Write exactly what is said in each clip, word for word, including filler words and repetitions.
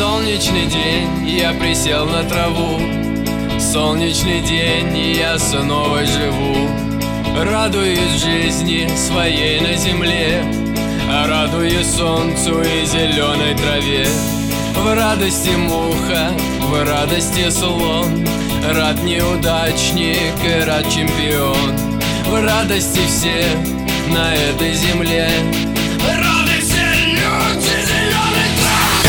Солнечный день, я присел на траву. Солнечный день, и я снова живу. Радуюсь жизни своей на земле, а радуюсь солнцу и зеленой траве. В радости муха, в радости слон, рад неудачник и рад чемпион. В радости все на этой земле, рады все люди зеленой траве.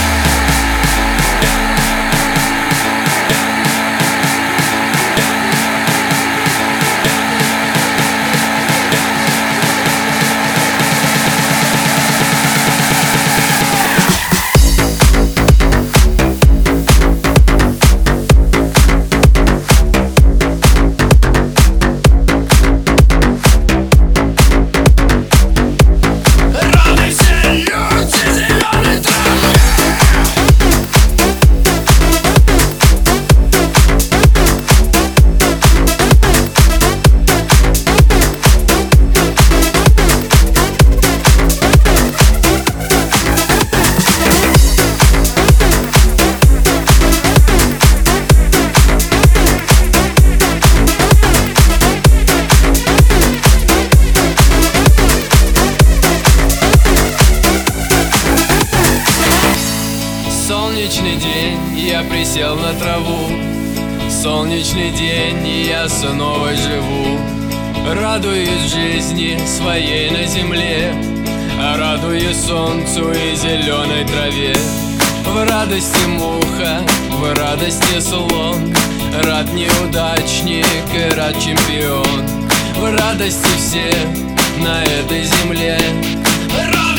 Солнечный день, я присел на траву. Солнечный день, и я снова живу. Радуюсь жизни своей на земле, а радуюсь солнцу и зеленой траве. В радости муха, в радости слон, рад неудачник и рад чемпион. В радости все на этой земле.